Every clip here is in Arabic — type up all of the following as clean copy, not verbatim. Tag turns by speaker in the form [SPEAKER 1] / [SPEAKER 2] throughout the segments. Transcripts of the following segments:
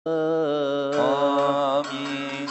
[SPEAKER 1] آمين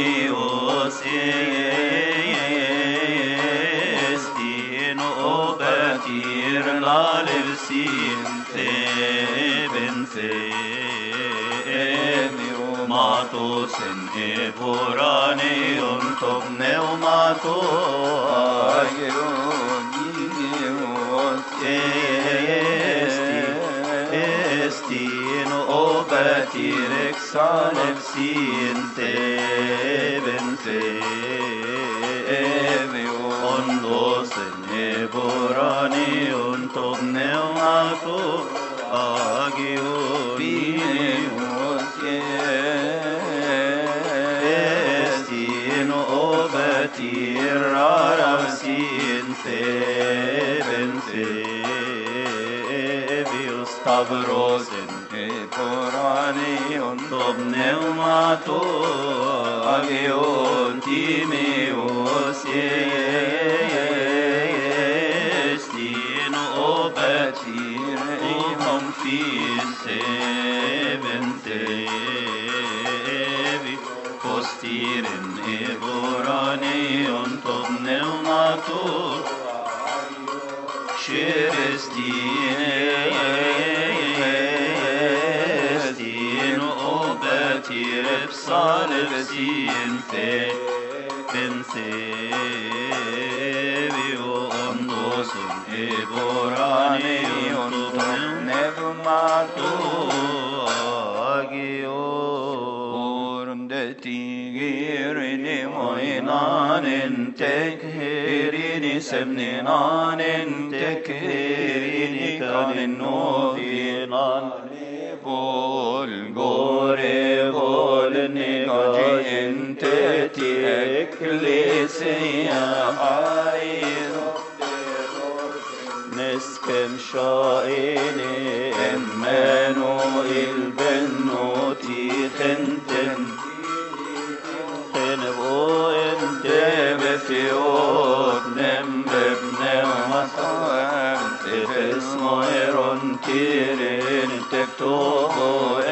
[SPEAKER 2] Kyrios,
[SPEAKER 1] باتير لالرسين ثبن ثميو ماتوسن إبوراني أنتبني وماتو استين أوباتيرك سالفسين ثبن ثميو أندوسن إبوراني أنتبني وماتو آجيو بينيوس استين أوباتير رارسين ثبن ثبيوس تابروسن إبوراني أنتبني وماتو آجيو تيميوس استين أوباتير إيهم في سبن ثبي فستيرن إبوراني أنتبني وماتور شرستين أوباتير بصالفسين ثبن ثبي وأندوسن إبوراني أنتبني تيغيرني موينان تكهيرني سمنان تكهيرني كان النوفينان بول غوري بول نيجي انت تكليسيا عايرو نسكن شائني إمانوئيل بنوتي خنتن خنبو انت بفيوت نم ببنم مصام تفسميرون تيرين تكتوبو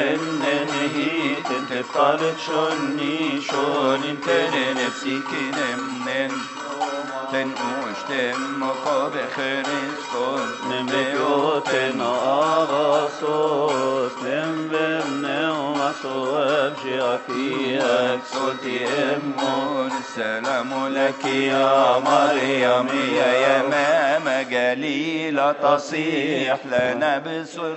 [SPEAKER 1] اننهيت تفتالت شوني شون انتن نفسي كنمنن تنقوش تمقى بخريستوس نمبيوتنا آغاسوس نمببنا ومصوب شياكيك صوتي أمون السلام لك يا مريم يا يمام جليلة تصيح لنا بسر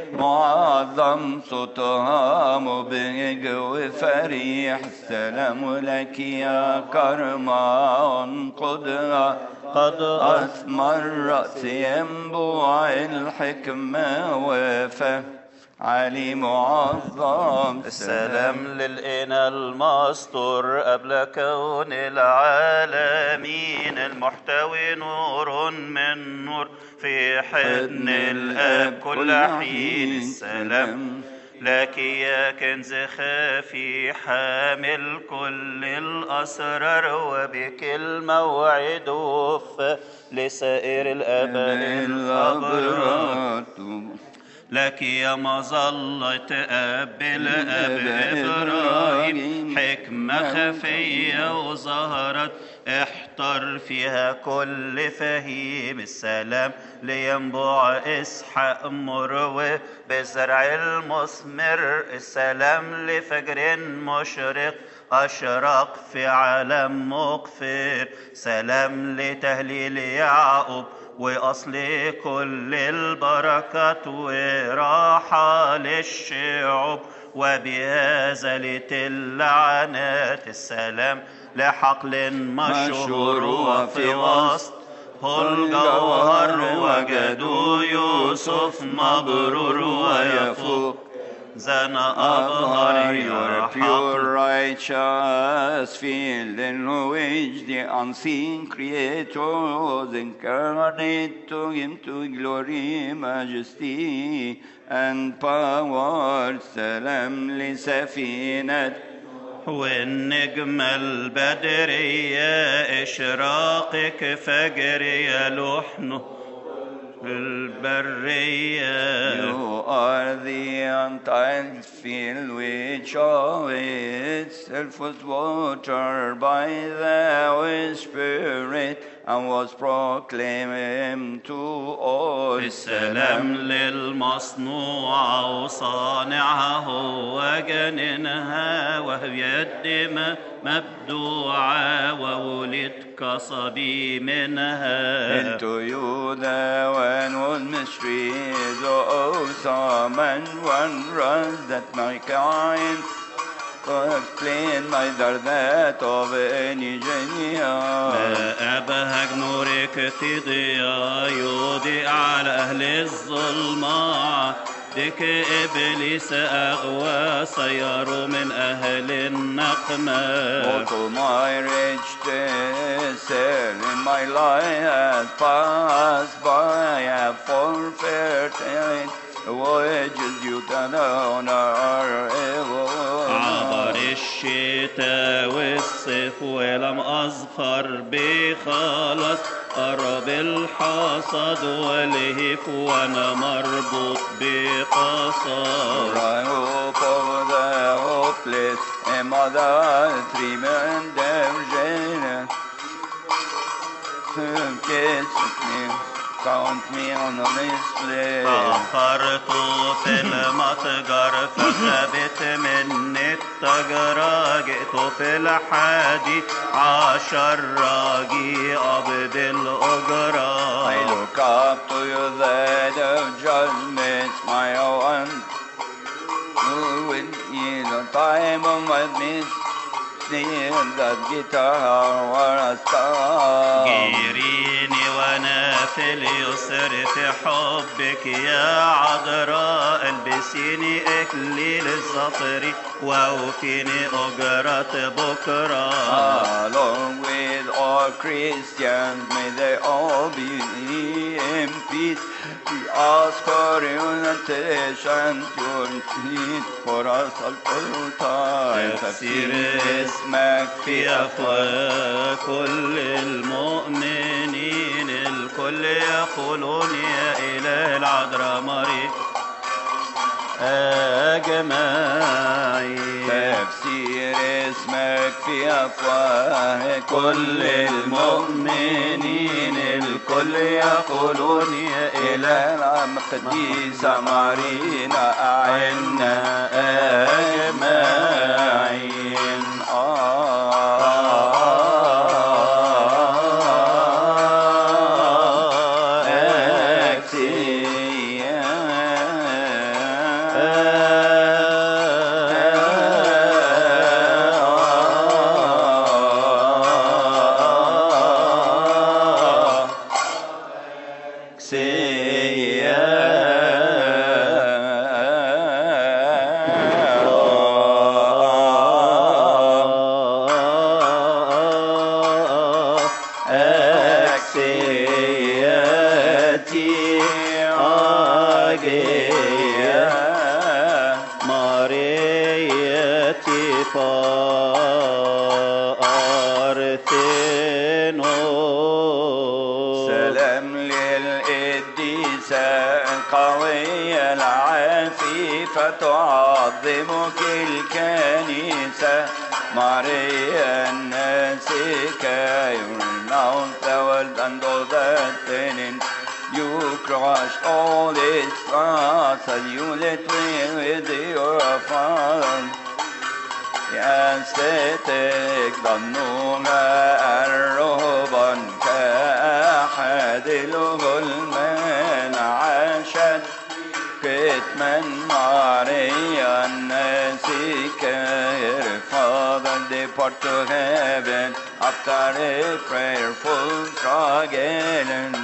[SPEAKER 1] معظم صوتها مبهج وفريح السلام لك يا كرمان قدرة قد أثمر رأس ينبوع الحكمة وفه علي معظم
[SPEAKER 2] السلام للإنا المستور قبل كون العالمين المحتوي نور من نور في حضن الآب كل حين السلام لك يا كنز خافي حامل كل الأسرار وبك الموعد وفى لسائر الآباء الأبرار لك يا مظلة أب الأب إبراهيم حكمة خفية وظهرت احتر فيها كل فهيم السلام لينبوع إسحاق مروي بزرع المثمر السلام لفجر مشرق أشرق في عالم مغفر سلام لتهليل يعقوب وأصل كل البركات وراحة للشعوب وبهذا اللعنات السلام لحقل مشهور وفي وسط الجوهر وجدوا يوسف مبرور ويفوق زن أبهر
[SPEAKER 3] your pure righteous field in which the unseen creator was incarnate to him to glory, majesty and power. سلام لسفينة
[SPEAKER 2] والنجم البدرية إشراقك فجر يلوحنه البرية.
[SPEAKER 3] You are the untiled field which of itself was watered by the Spirit and was proclaimed to all.
[SPEAKER 2] السلام للمصنوع وصانعها هو جنينها وهي يد مبدوعة وولد كصبي منها.
[SPEAKER 3] Into you the one was mysteries, awesome and wondrous that my kind could explain neither that of any genius.
[SPEAKER 2] ما أبهج نورك في ضياء يضيء على أهل الظلمة ديك إبليس أغوى صيروا من أهل النقمة.
[SPEAKER 3] To my rich desert in my life has passed by, I have forfeited wages you can honor.
[SPEAKER 2] عبر الشتاء والصيف ولم أظفر بخلاص قرب الحصاد والهيف وأنا مربوط بقصاص.
[SPEAKER 3] I hope of the hopeless and mother three men Virginia. Kiss me, count me on the list.
[SPEAKER 2] تأخرت في المتجر فخبت مني التجرة جئت في الحادي عشر راجي أقبض الأجرة.
[SPEAKER 3] I look up to you, the day of judgment, my own. Who will in the time of my midst, near that guitar or a star.
[SPEAKER 2] جيريني وانا في اليسر في حبك يا عذراء البسيني اكليل الظفر واوفيني اجرة بكرة.
[SPEAKER 3] Along with all Christians, may they all be in peace. We ask for unitation, your need for us all time.
[SPEAKER 2] تفسير
[SPEAKER 3] اسمك
[SPEAKER 2] في أفواه كل المؤمنين الكل يقولون يا إله العذراء مريم أجمعين.
[SPEAKER 3] تفسير اسمك في أفواه كل المؤمنين الكل يقولون يا إله العم قديسة مارينا أعنا أجمعين. سلام للقديسة القوية العفيفة تعظمك الكنيسة ماريا الناسكة. You renounce the world and all that in it. You crushed all its thoughts and you let me with your Father. يستتك ظنون الرهبا كأحد الغلمان عاشت كتما ماريا الناسكة. Her father depart to heaven after a prayerful struggle.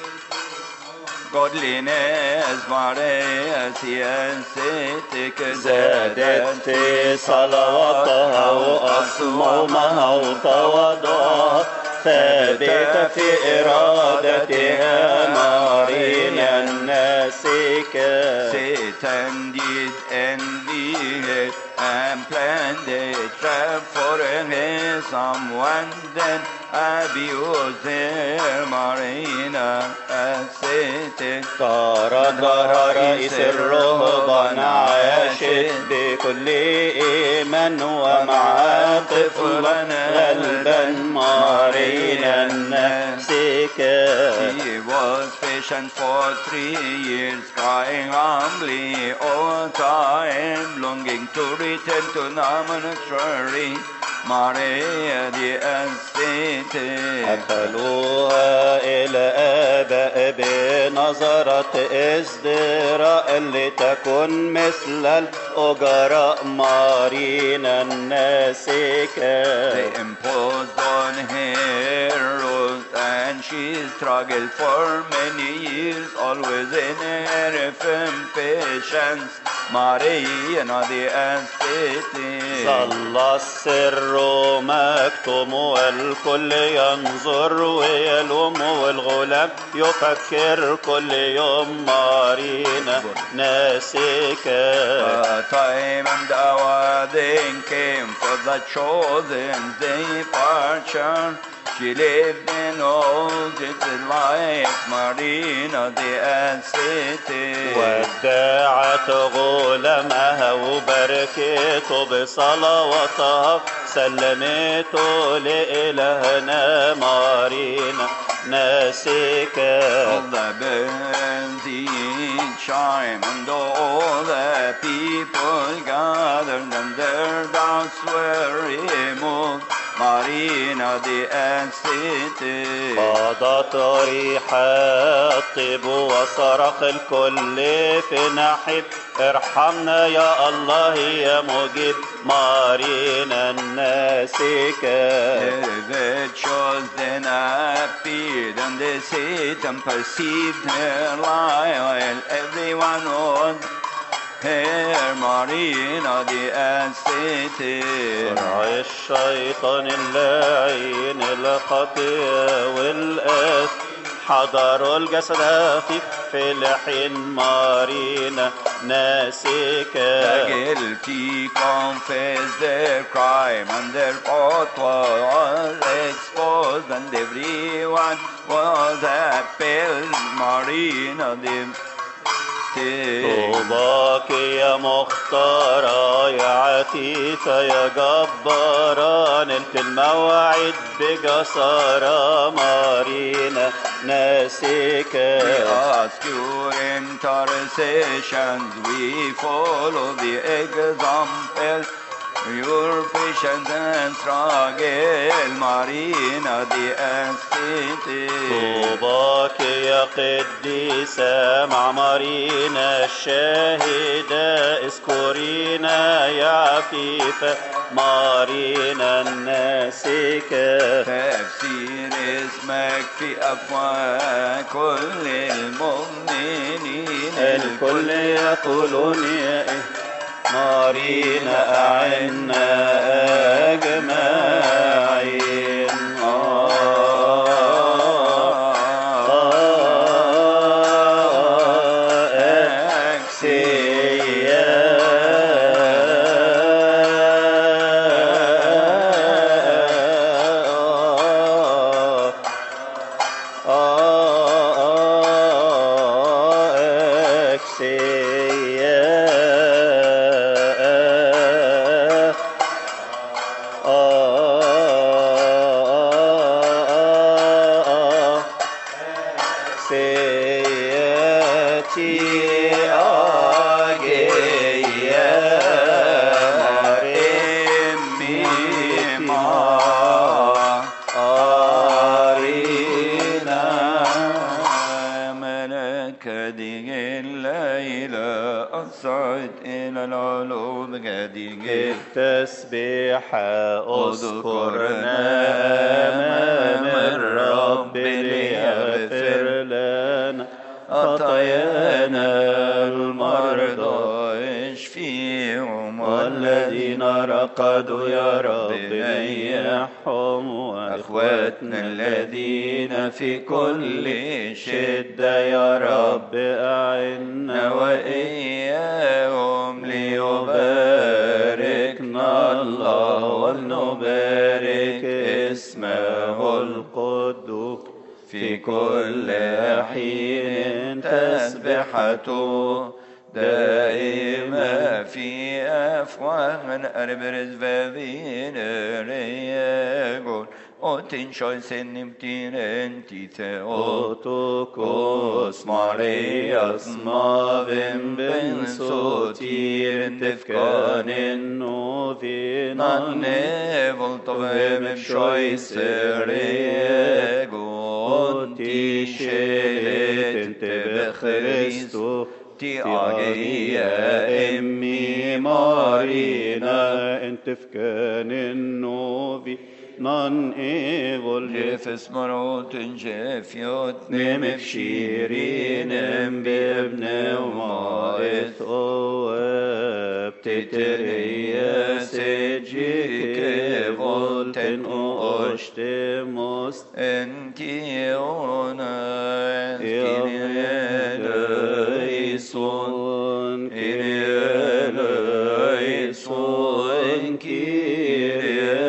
[SPEAKER 3] Godliness Maria سياستك
[SPEAKER 2] زادت في صلواتها وأصومها وتواضعها ثابتة في إرادتها ماريا الناسكة.
[SPEAKER 3] Satan did envy her and planned a trap for her. Someone then abused her. Marina ascetic.
[SPEAKER 2] قرر رئيس الرهبان عاشت بكل إيمان حنانا ومع طفلا غلبا مارينا ناسكا.
[SPEAKER 3] He was patient for 3 years, crying humbly all time, longing to return to non-monetary Maria the Ascetic.
[SPEAKER 2] أكلوها إلى آباء بنظرة ازدراء لتكن مثل الأجراء مارينا الناسكة.
[SPEAKER 3] They imposed on her rules and she struggled for many years, always in her firm patience. Maria the Ascetic.
[SPEAKER 2] ظل السر مكتوم والكل ينظر ويلوم والغلام يفكر كل يوم مارينا ناسكا.
[SPEAKER 3] A time and hour then came for the chosen departure. She lived in all its life, Marina the Ascetic.
[SPEAKER 2] ودعت غلامها وبركته بصلواتها سلمته لإلهنا مارينا ناسكا.
[SPEAKER 3] All the birds did chime and all the people gathered and their doubts were removed. Marina the Ascetic.
[SPEAKER 2] فاضت ريح الطيب وصرخ الكل في نحيب ارحمنا يا الله يا مجيب مارينا الناسكا.
[SPEAKER 3] The chosen appeared and the Satan perceived her lie while everyone was her Marina the Ascetic.
[SPEAKER 2] صرع الشيطان اللاعين الخطيئة والآثم حضروا الجسد في الحين مارينا ناسكا.
[SPEAKER 3] The guilty confessed their crime and their fault was exposed and everyone was appalled. Marina the
[SPEAKER 2] طوباك يا مختارة يا عتيفة يا جبارة نلت الموعد بجسارة مارينا ناسكا.
[SPEAKER 3] We ask your intercessions, we follow the example, your patience and struggle, Marina the Ascetic.
[SPEAKER 2] طوباك يا قديسة مع مارينا الشاهدة اذكرينا يا عفيفة مارينا الناسكة.
[SPEAKER 3] تفسير اسمك في أفواه كل المؤمنين،
[SPEAKER 2] الكل يقولون يا مارينا أعنا أجمعين. تسبيحة اذكرنا أمام الرب ليغفر لنا خطايانا المرضى اشفيهم والذين رقدوا يا رب نيحهم وإخواتنا الذين في كل شدة يا رب أعنا وإياهم ليباركنا الله ولنبارك اسمه القدوس في كل حين تسبحته
[SPEAKER 3] دائما في أفواهنا أربرز فابين ريقون أوتين شايسن نمتين تيثي
[SPEAKER 1] Otokos Marias mavim ben sotir tefkanin novinan
[SPEAKER 3] Nanne voltovem شايسر ريقون
[SPEAKER 1] Oti shelet te Christo ti agia emmi marina entefkanin novi nan evol
[SPEAKER 3] جيفس مروت جيفيوت
[SPEAKER 1] نمك شيرين بابن ومائث أواب تتريا سجيك فولتن أشتموست
[SPEAKER 3] انكي اونا
[SPEAKER 1] يا ليسون كيريا ليسون كيريا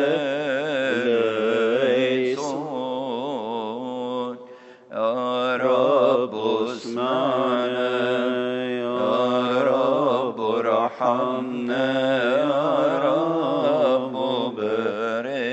[SPEAKER 1] ليسون يا رب اسمعنا يا رب ارحمنا يا رب بارك